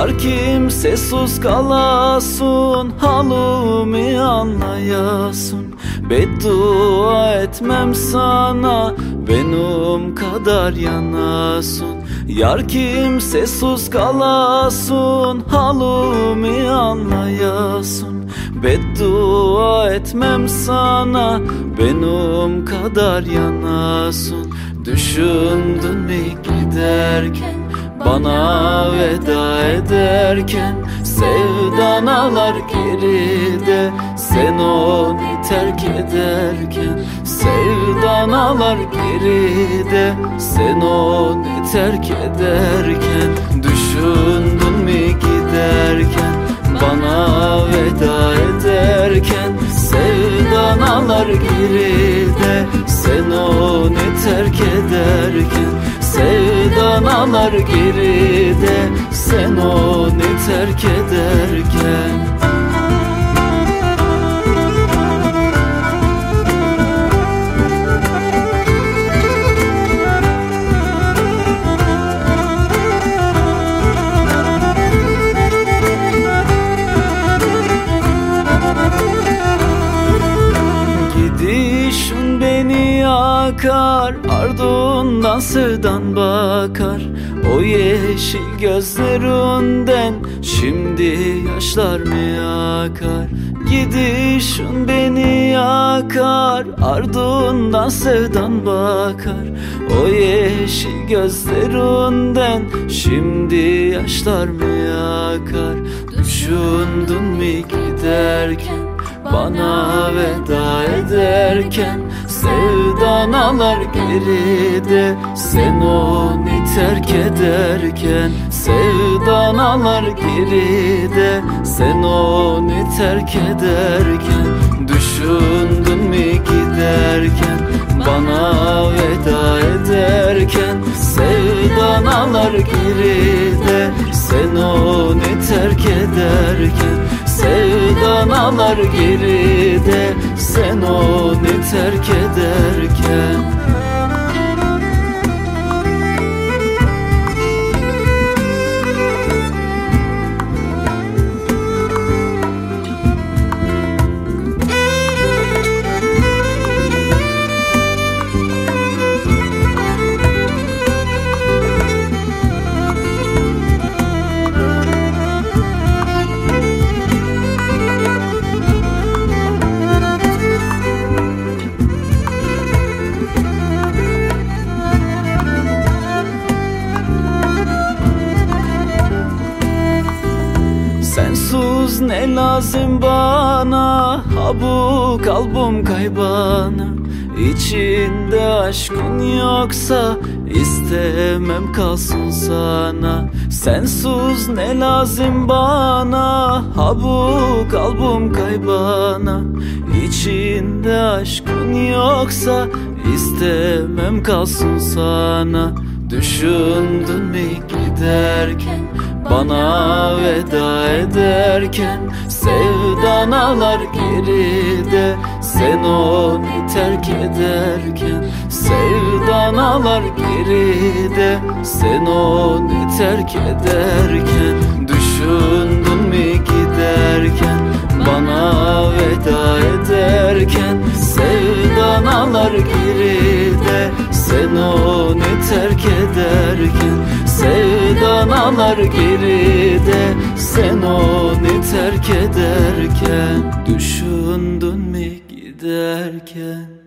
Yar kimsesiz kalasın, halımı anlayasın. Beddua etmem sana, benim kadar yanasın. Yar kimsesiz kalasın, halımı anlayasın. Beddua etmem sana, benim kadar yanasın. Düşündün mü giderken, bana veda ederken? Sevdan ağlar geride, sen onu terk ederken. Sevdan ağlar geride, sen onu terk ederken. Düşündün mü giderken, bana veda ederken? Sevdan ağlar geride, sen onu terk ederken. Sevdan ağlar geride, sen onu terk ederken. Gidişin beni yakar, ardından sevdan bakar. O yeşil gözlerinden şimdi yaşlar mı akar? Gidişin beni yakar, ardından sevdan bakar. O yeşil gözlerinden şimdi yaşlar mı akar? Düşündün mü giderken, bana veda ederken? Sevdan ağlar geride, sen onu terk ederken. Sevdan ağlar geride, sen onu terk ederken. Düşündün mü giderken, bana veda ederken? Sevdan ağlar geride, sen onu terk ederken. Sevdan ağlar geride, sen onu terk ederken. Sensiz ne lazım bana, ha bu kalbim kaybana. İçinde aşkın yoksa istemem kalsın sana. Sensiz ne lazım bana, ha bu kalbim kaybana. İçinde aşkın yoksa istemem kalsın sana. Düşündün mü giderken, bana veda ederken? Sevdan ağlar geride, sen onu terk ederken. Sevdan ağlar geride, sen onu terk ederken. Düşündün mü giderken, bana veda ederken? Sevdan ağlar geride, sen onu terk ederken. Sevdan ağlar geride, sen onu terk ederken. Düşündün mü giderken?